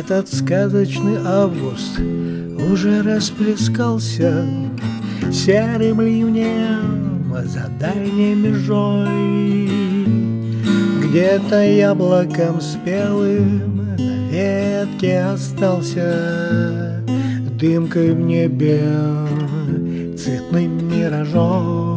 Этот сказочный август уже расплескался серым ливнем за дальней межой. Где-то яблоком спелым на ветке остался, дымкой в небе цветным миражом.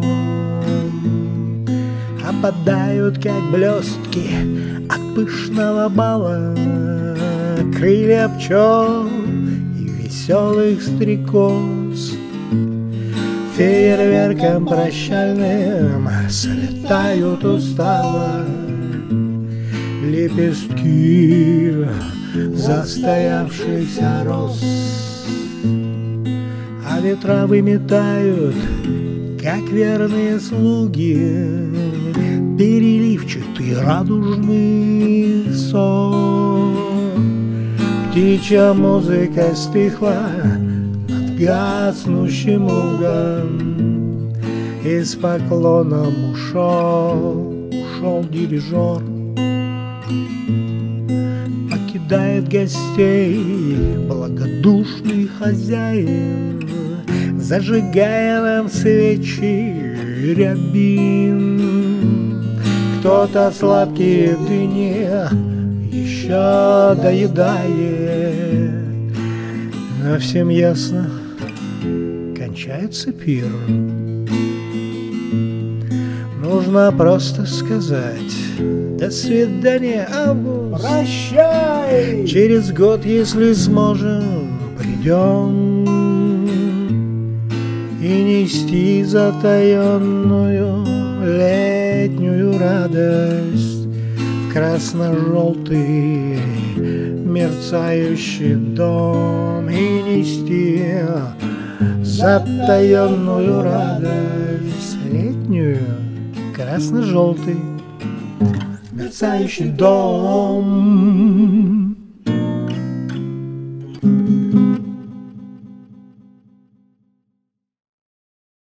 Опадают, как блестки от пышного бала, крылья пчел и веселых стрекоз. Фейерверком прощальным слетают устало лепестки застоявшихся роз. А ветра выметают, как верные слуги, переливчатый радужный сон. Птичья музыка стихла над гаснущим лугом, и с поклоном ушел дирижер. Покидает гостей благодушный хозяин, зажигая нам свечи рябин. Кто-то сладкие дыни еще доедает, но всем ясно, кончается пир. Нужно просто сказать: до свидания, август. Прощай! Через год, если сможем, придем и нести затаенную летнюю радость в красно-желтый мерцающий дом, и нести затаенную радость летнюю, красно-желтый мерцающий дом.